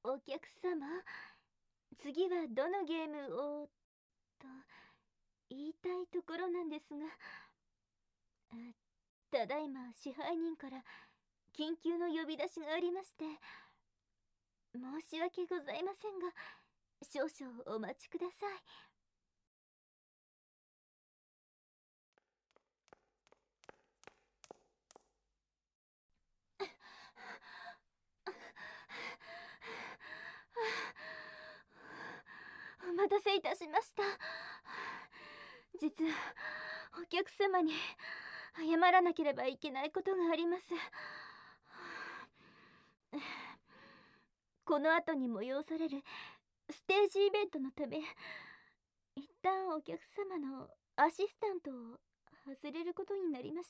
お客様、次はどのゲームをと言いたいところなんですが、ただいま支配人から緊急の呼び出しがありまして、申し訳ございませんが、少々お待ちください。お待たせいたしました。実はお客様に謝らなければいけないことがあります。この後に催されるステージイベントのため、一旦お客様のアシスタントを外れることになりました。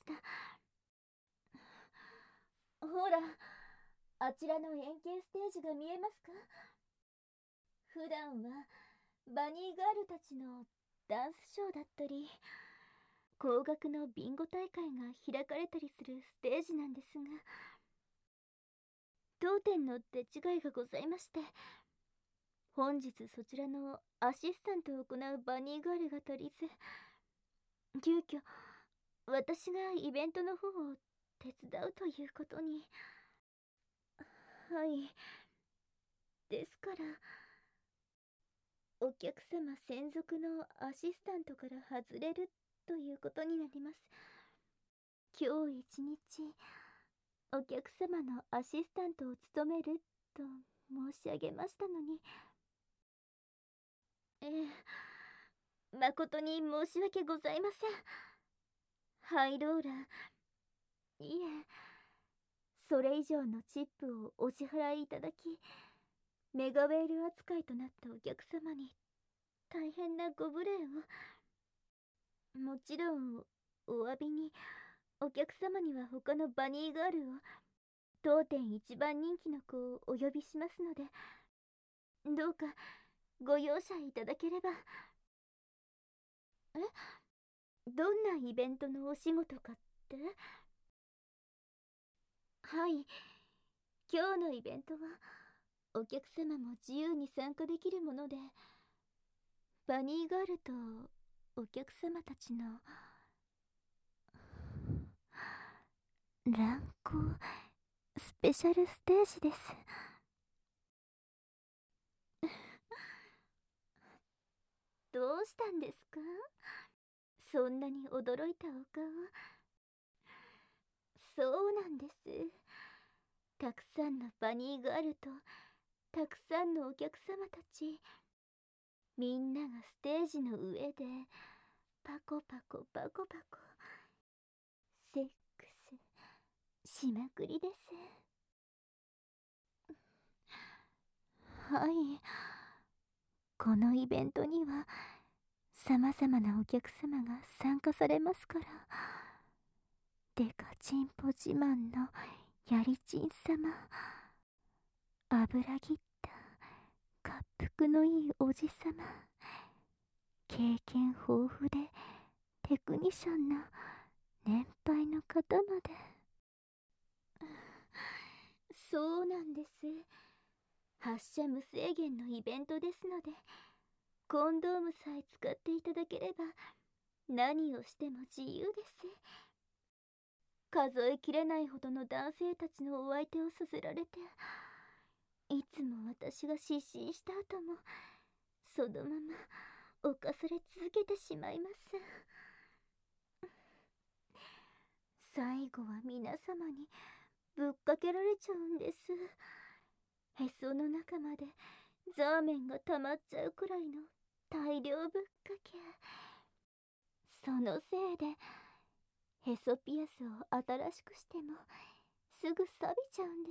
ほら、あちらの円形ステージが見えますか？普段はバニーガールたちのダンスショーだったり、高額のビンゴ大会が開かれたりするステージなんですが、当店の手違いがございまして、本日そちらのアシスタントを行うバニーガールが足りず、急遽私がイベントの方を手伝うということに。はい。ですから、お客様専属のアシスタントから外れるということになります。今日一日、お客様のアシスタントを務めると申し上げましたのに。誠に申し訳ございません。ハイローラー、いえ、それ以上のチップをお支払いいただき、メガウェール扱いとなったお客様に大変なご無礼を。もちろんお詫びに、お客様には他のバニーガールを、当店一番人気の子をお呼びしますので、どうかご容赦いただければ。どんなイベントのお仕事かって？はい、今日のイベントはお客様も自由に参加できるもので、バニーガールとお客様たちの乱行スペシャルステージです。どうしたんですか？そんなに驚いたお顔。そうなんです。たくさんのバニーガールとたくさんのお客様たち、みんながステージの上でパコパコパコパコセックスしまくりです。はい、このイベントには様々なお客様が参加されますから、デカチンポ自慢のやりちん様、油ぎった滑腹のいいおじさま、経験豊富でテクニシャンな年配の方まで。そうなんです。発射無制限のイベントですので、コンドームさえ使っていただければ何をしても自由です。数えきれないほどの男性たちのお相手をさせられて、いつも私が失神した後もそのまま犯され続けてしまいます。最後は皆様にぶっかけられちゃうんです。へその中までザーメンが溜まっちゃうくらいの大量ぶっかけ。そのせいでへそピアスを新しくしてもすぐ錆びちゃうんです。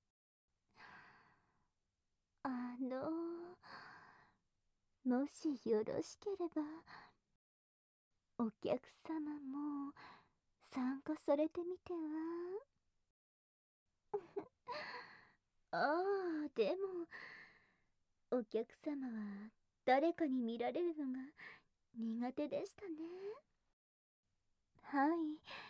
もしよろしければお客様も参加されてみては？ああ、でもお客様は誰かに見られるのが苦手でしたね。はい、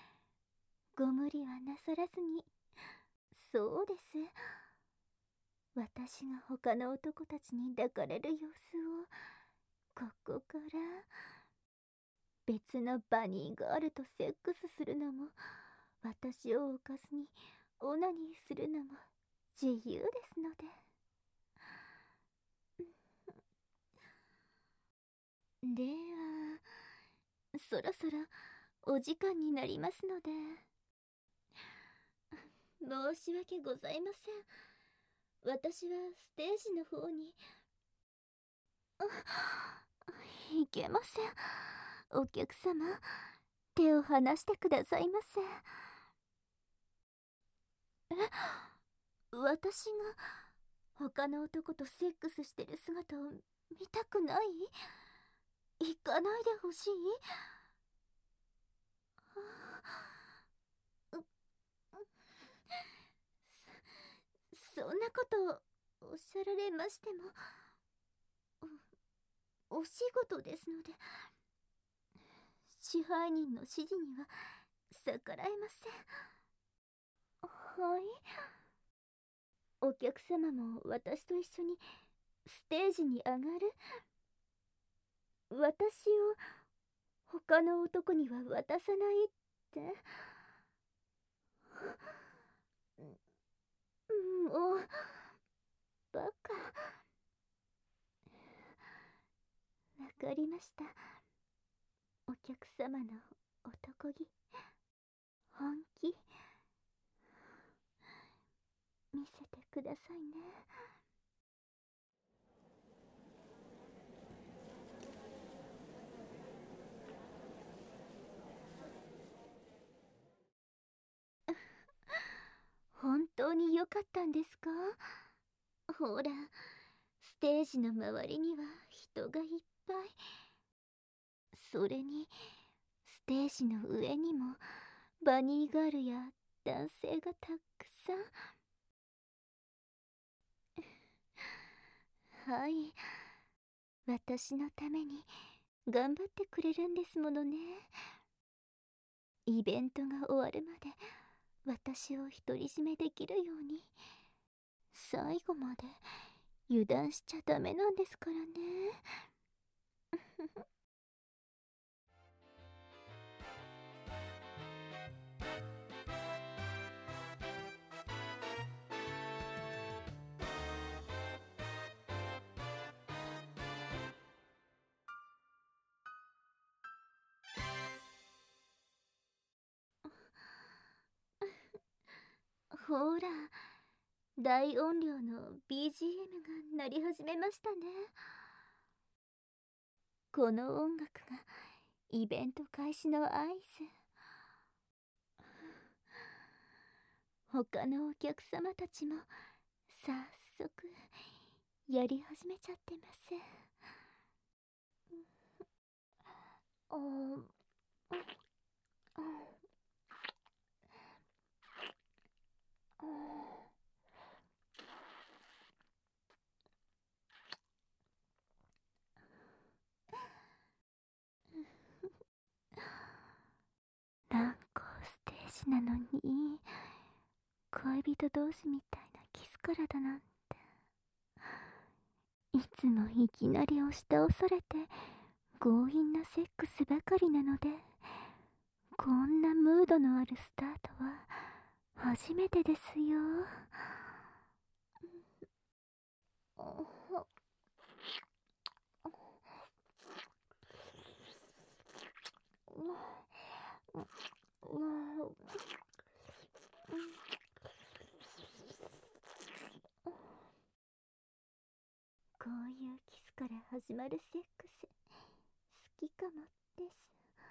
ご無理はなさらずに。そうです、 私が他の男たちに抱かれる様子をここから別のバニーガールとセックスするのも、私を浮かずにオナニーするのも自由ですので。ではそろそろお時間になりますので。申し訳ございません。私はステージの方に。いけません。お客様、手を離してくださいませ。私が他の男とセックスしてる姿を見たくない？行かないでほしい？そんなことおっしゃられましても、お仕事ですので、支配人の指示には逆らえません。はい。お客様も私と一緒にステージに上がる？私を他の男には渡さないって？もうバカ。わかりました。お客様の男気、本気見せてくださいね。本当に良かったんですか？ほら、ステージの周りには人がいっぱい。それにステージの上にもバニーガールや男性がたくさん。はい、私のために頑張ってくれるんですものね。イベントが終わるまで私を独り占めできるように。最後まで油断しちゃダメなんですからね。ほら、大音量の BGM が鳴り始めましたね。この音楽がイベント開始の合図。他のお客様たちも早速やり始めちゃってます。なんかステージなのに恋人同士みたいなキスからだなんて。いつもいきなり押し倒されて強引なセックスばかりなので、こんなムードのあるスタートは初めてですよ。こういうキスから始まるセックス、好きかもです。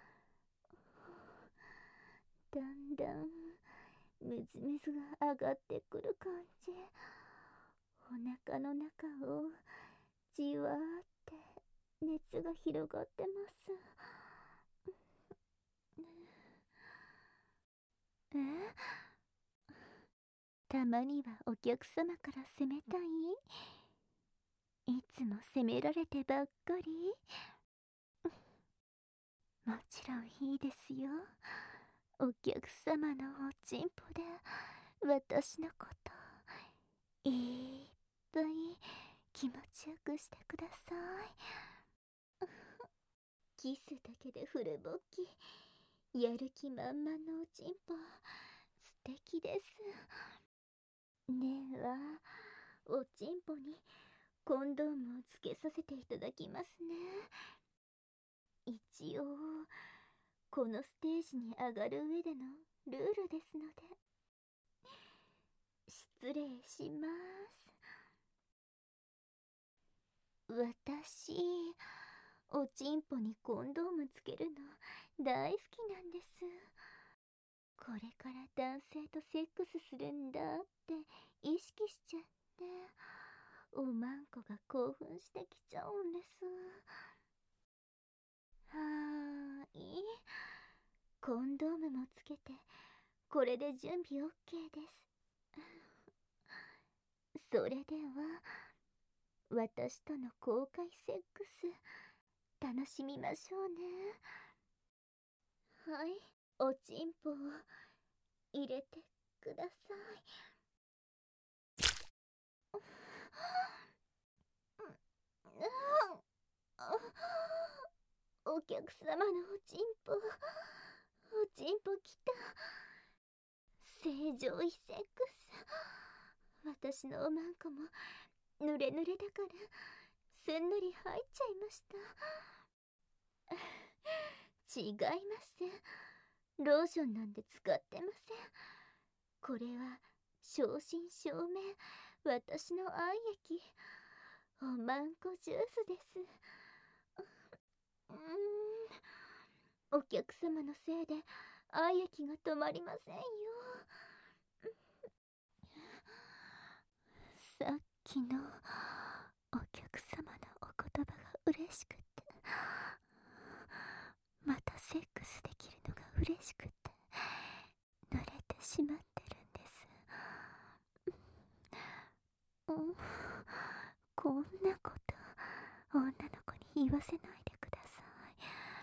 だんだんムズムズが上がってくる感じ。お腹の中をじわーって熱が広がってます。え、たまにはお客様から責めたい？いつも責められてばっかり？もちろんいいですよ。お客様のおちんぽで私のこといっ気持ちよくしてください。キスだけでフル勃起、やる気満々のおちんぽ、素敵です。では、おちんぽにコンドームをつけさせていただきますね。一応、このステージに上がる上でのルールですので。失礼します。私、おちんぽにコンドームつけるの大好きなんです。これから男性とセックスするんだって意識しちゃって、おまんこが興奮してきちゃうんです。はーい。コンドームもつけて、これで準備 OK です。それでは、私との公開セックス、楽しみましょうね。はい、おちんぽを入れてください。お客様のおちんぽ、おちんぽきた。正常位セックス。私のおまんこも濡れ濡れだからすんなり入っちゃいました。違いません。ローションなんて使ってません。これは正真正銘私の愛液、おまんこジュースです。お客様のせいで愛液が止まりませんよ。さっきのお客様のお言葉が嬉しくて、またセックスできるのが嬉しくて慣れてしまってるんです。こんなこと女の子に言わせないでください。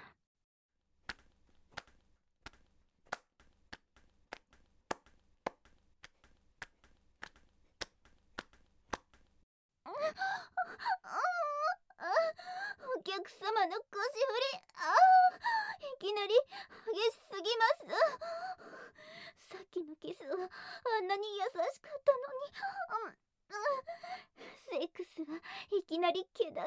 お客様の腰振り、いきなり激しすぎます。さっきのキスはあんなに優しかったのに。セックスはいきなり毛玉の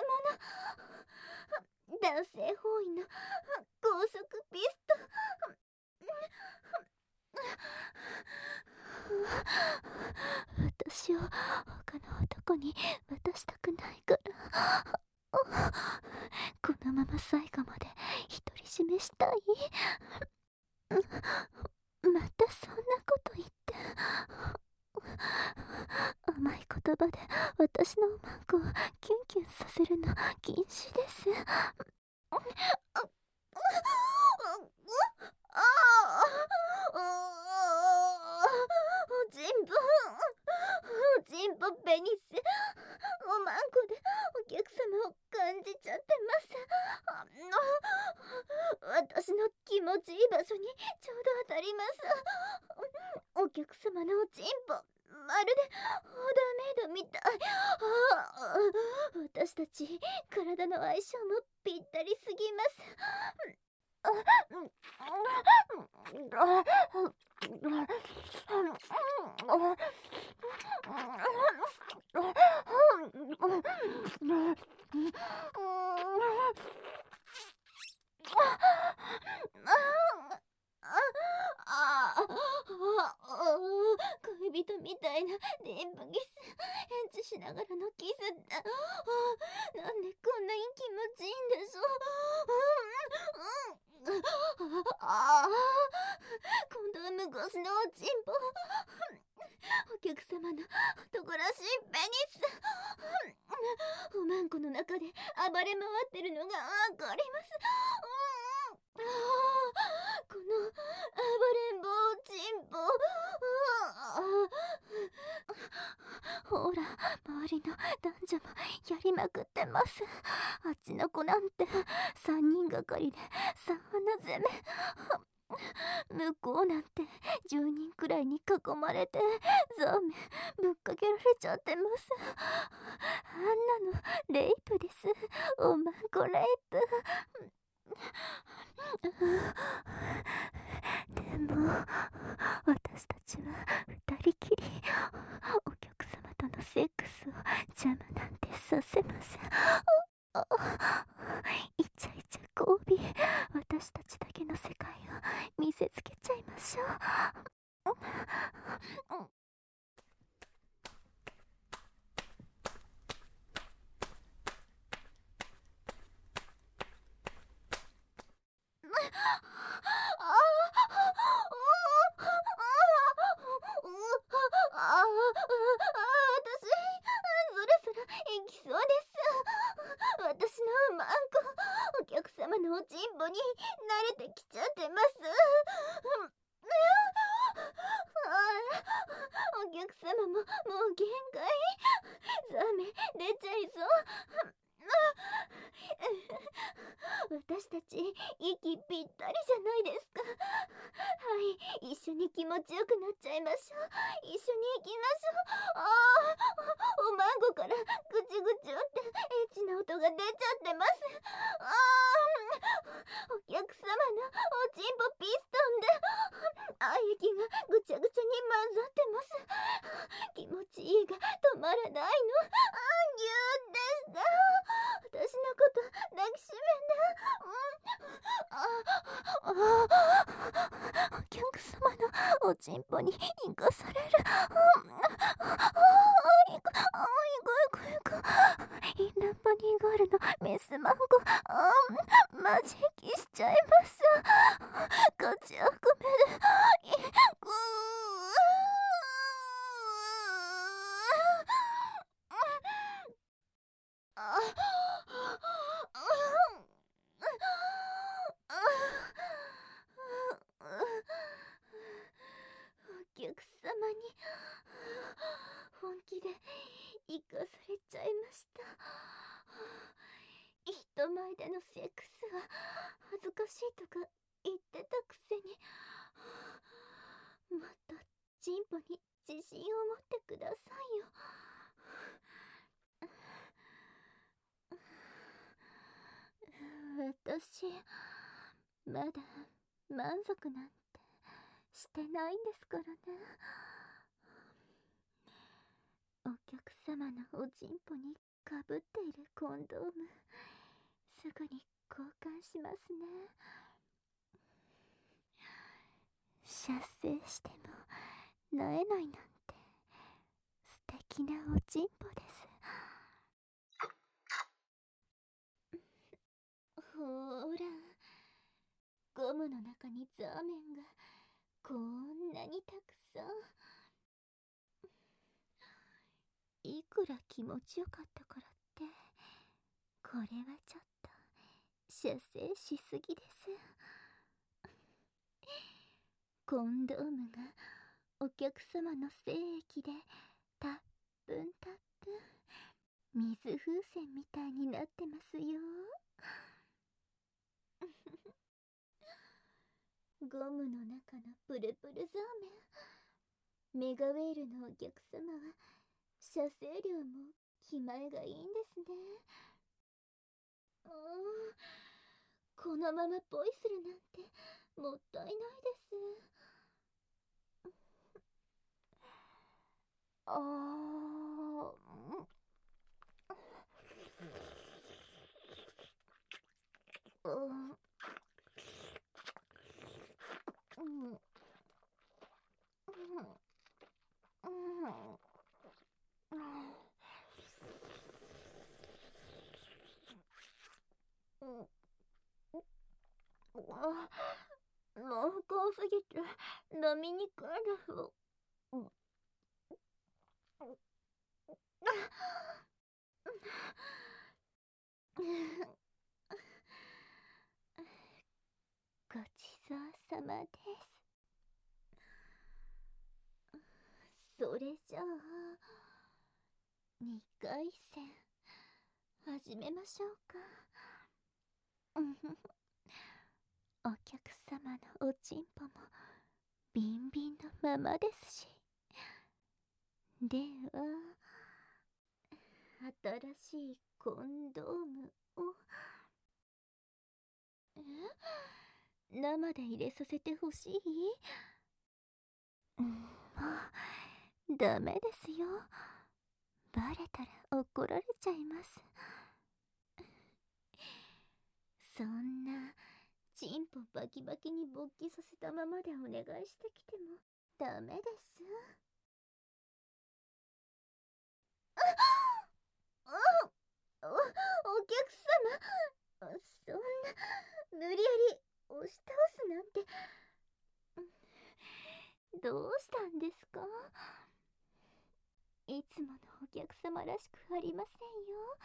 男性包囲の高速ピスト。私を他の男に渡したくないから、このまま最後まで独り占めしたい。またそんなこと言って。甘い言葉で私のおまんこをキュンキュンさせるの禁止です。おちんぽ、おちんぽペニス、おまんこでお客様を感じちゃってます。私の気持ちいい場所にちょうど当たります。お客様のおちんぽ、まるでオーダーメイドみたい。私たち体の相性もぴったりすぎます。恋人みたいなデンプキス、エッチしながらのキスって、なんでこんなに気持ちいいんでしょう。コンドーム越しのおちんぽ、お客様の男らしいペニス、おまんこの中で暴れ回ってるのがわかります。この暴れん坊おちんぽ、ほら周りの男女もやりまくってます。あっちの子なんて3人がかりで3穴攻め。 向こうなんて10人くらいに囲まれてザーメンぶっかけられちゃってます。あんなのレイプです。おまんこレイプ。でも私たちは二人きり、お客様とのセックスを邪魔なんてさせません。イチャイチャ交尾、私たちだけの世界を見せつけちゃいましょう。私、そろそろ行きそうです。私のマンコ、お客様のおちんぽに慣れてきちゃってます。お客様ももう限界。ザーメン出ちゃいそう。私たち息ぴったりじゃないですか。はい、一緒に気持ちよくなっちゃいましょう。一緒に行きましょう。おまんごからぐちぐちゅってエッチな音が出ちゃってます。お客様のおちんぽピストンで液がぐちゃぐちゃに混ざってます。気持ちいいが止まらないの。ギューでした。私のこと抱きしめて。お客様のおちんぽに生かされる。インランバニーガールのメスマンゴ、マジキしちゃいます。ガチャコメでお客様に本気で生かされちゃいました。人前でのセックスは恥ずかしいとか言ってたくせに、もっとチンポに自信を持ってくださいよ。私まだ満足なんてしてないんですからね。お客様のおちんぽにかぶっているコンドーム、すぐに交換しますね。射精しても萎えないなんて素敵なおちんぽです。ほーら、ゴムの中にザーメンがこんなにたくさん。いくら気持ちよかったからってこれはちょっと射精しすぎです。コンドームがお客様の精液でたっぷんたっぷん水風船みたいになってますよ。ゴムの中のプルプルザーメン、メガウェールのお客様は射精量も気前がいいんですね。このままポイするなんてもったいないです。濃厚すぎて飲みにくいです。ごちそうさまです。それじゃあ2回戦始めましょうか。 お客様のおちんぽもビンビンのままですし。では新しいコンドームを生で入れさせてほしい？もうダメですよ。バレたら怒られちゃいます。そんなチンポバキバキに勃起させたままでお願いしてきてもダメです。お客様、そんな無理やり押し倒すなんて。どうしたんですか？いつものお客様らしくありませんよ。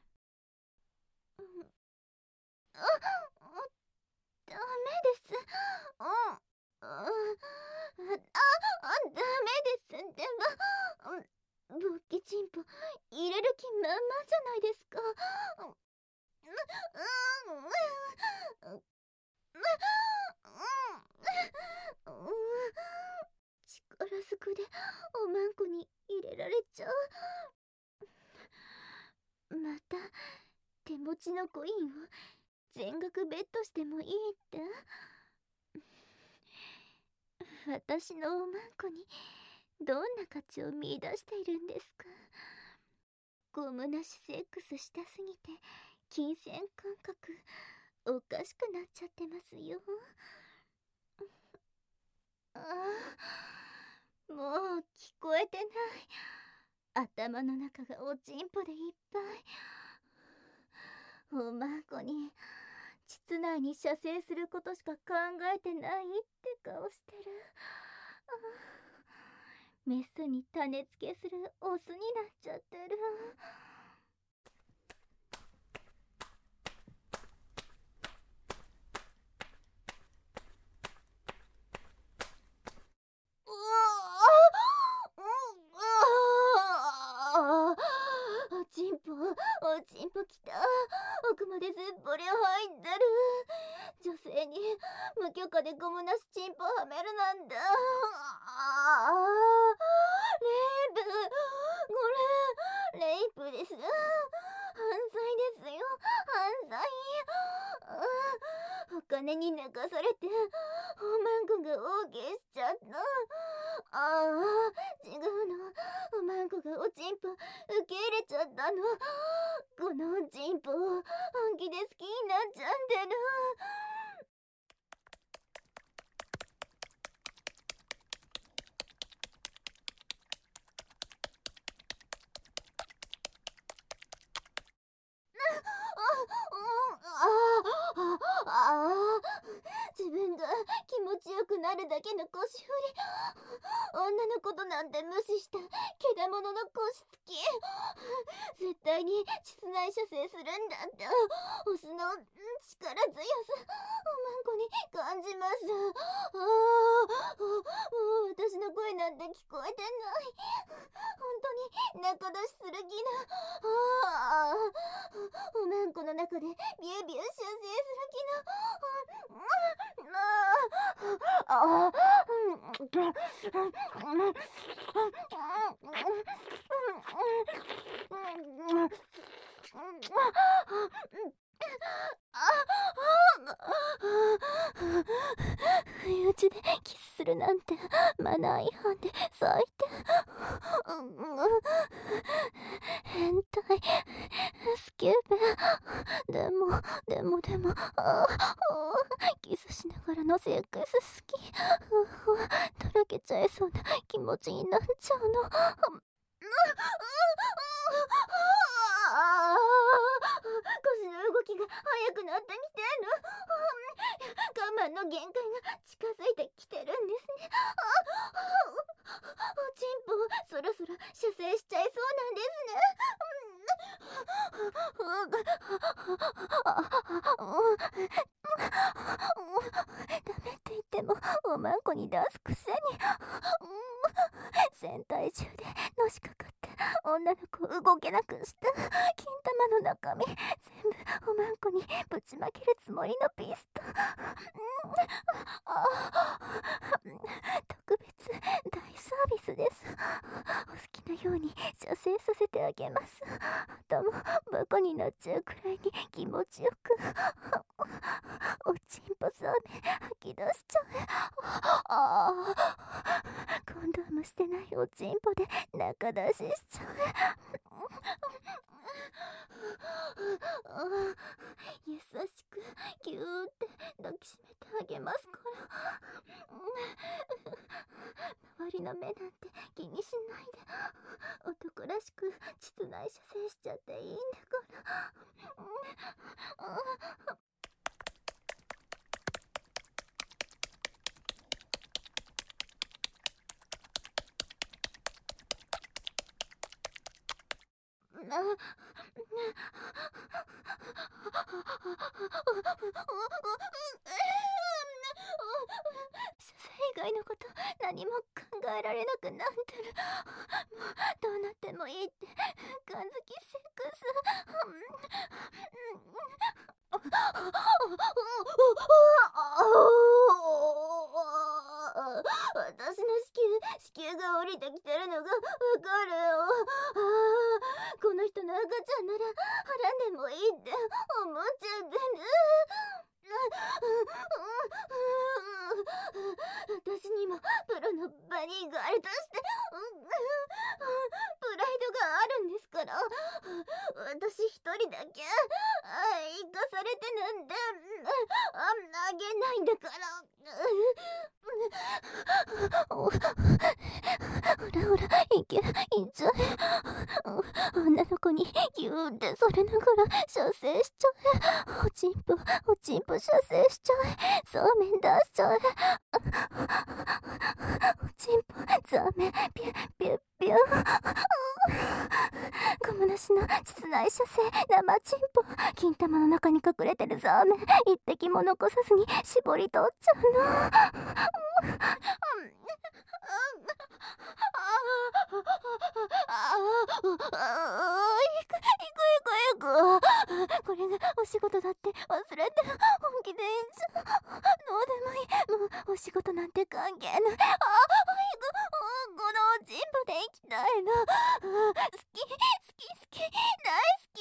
ダメです。ダメです。でも、勃起チンポ入れる気満々じゃないですか。力ずくでおまんこに入れられちゃう。また手持ちのコインを全額ベットしてもいいって。私のおまんこにどんな価値を見出しているんですか？ゴムなしセックスしたすぎて金銭感覚おかしくなっちゃってますよ。もう聞こえてない。頭の中がおちんぽでいっぱい。おまんこに膣内に射精することしか考えてないって顔してる。メスに種付けするオスになっちゃってる。おちんぽきた。奥まですっぽり入ってる。女性に無許可でゴムなしチンポはめるなんだ。レイプ、これレイプです。犯罪ですよ、犯罪。お金に泣かされておまんこが大ゲしちゃった。違うの。おまんこがおちんぽ受け入れちゃったの。このおちんぽを本気で好きになっちゃってる。自分が気持ちよくなるだけの腰振り。女のことなんて無視したけだものの腰つき。絶対に膣内射精するんだってオスの力強さおまんこに感じます。もう私の声なんて聞こえてない。本当に仲出しする気な。おまんこの中でビュービュー射精する気の。不意打ちでキスするなんてマナー違反で最低。変態スケベ。でもキスしながらのセックス好き。とろけちゃいそうな気持ちになっちゃうの。腰の動きが速くなってきてる。我慢の限界が近づいてきてるんですね。おちんぽそろそろ射精しちゃいそうなんですね。ダメって言ってもおまんこに出すくせに。戦隊中でのしかかって女女の子を動けなくした金玉の中身全部おまんこにぶちまけるつもりのピスト。特別大サービスです。お好きなように射精させてあげます。頭バカになっちゃうくらいに気持ちよくおちんぽザメ吐き出しちゃえ。コンドームしてないおちんぽで中出ししちゃえ。優しくギューって抱きしめてあげますから。周りの目なんて気にしないで男らしく膣内射精しちゃっていいんだから。射精以外のこと何も考えられなくなってる。もうどうなってもいいって感づきセックス。私の子宮が降りてきてるのがわかるよ。この人の赤ちゃんならはらんでもいいって思っちゃってる。私にもプロのバニーガールとしてプライドがあるんですから。私一人だけ生かされてなんてあげないんだから。ほらほら、いけ、いっちゃえ。女の子にギューってされながら射精しちゃえ。おちんぽ射精しちゃえ。そうめん出しちゃえ。おちんぽザメピュッピュッピュッ。ゴムなしの室内射精生チンポ。金玉の中に隠れてるザメ一滴も残さずに絞り取っちゃうの。行く。これがお仕事だって忘れて本気でいいんじゃ。どうでもいい。もうお仕事なんて関係ない。行く。このおちんぽで行きたいの。好き大好き。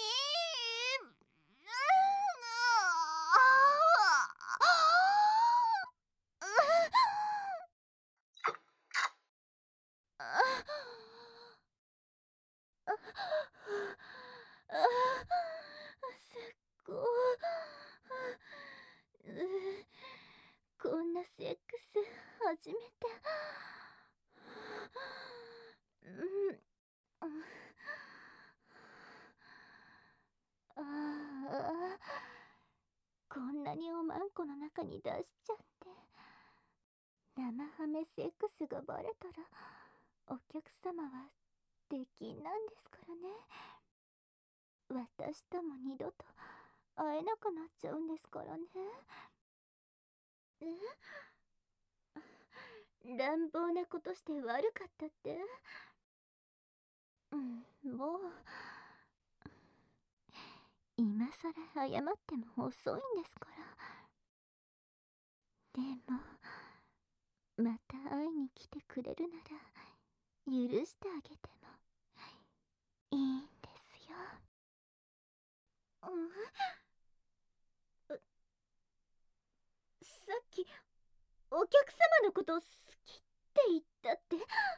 こんなセックス初めて。こんなにおまんこの中に出しちゃって。生ハメセックスがバレたらお客様は出禁なんですからね。私とも二度と会えなくなっちゃうんですからね。乱暴なことして悪かったって。もう今さら謝っても遅いんですから。でもまた会いに来てくれるなら許してあげてもいいんですよ。さっきお客様のこと好きって言ったって。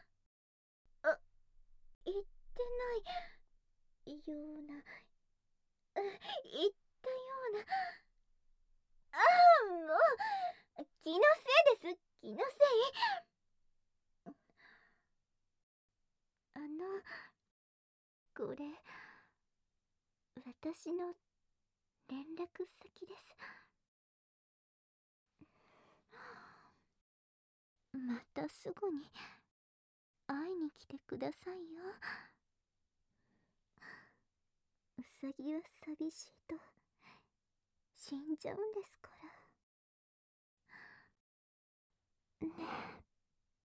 言ってないような、言ったような。もう気のせいです。気のせい。これ私の連絡先です。またすぐに会いに来てくださいよ。うさぎは寂しいと死んじゃうんですからね。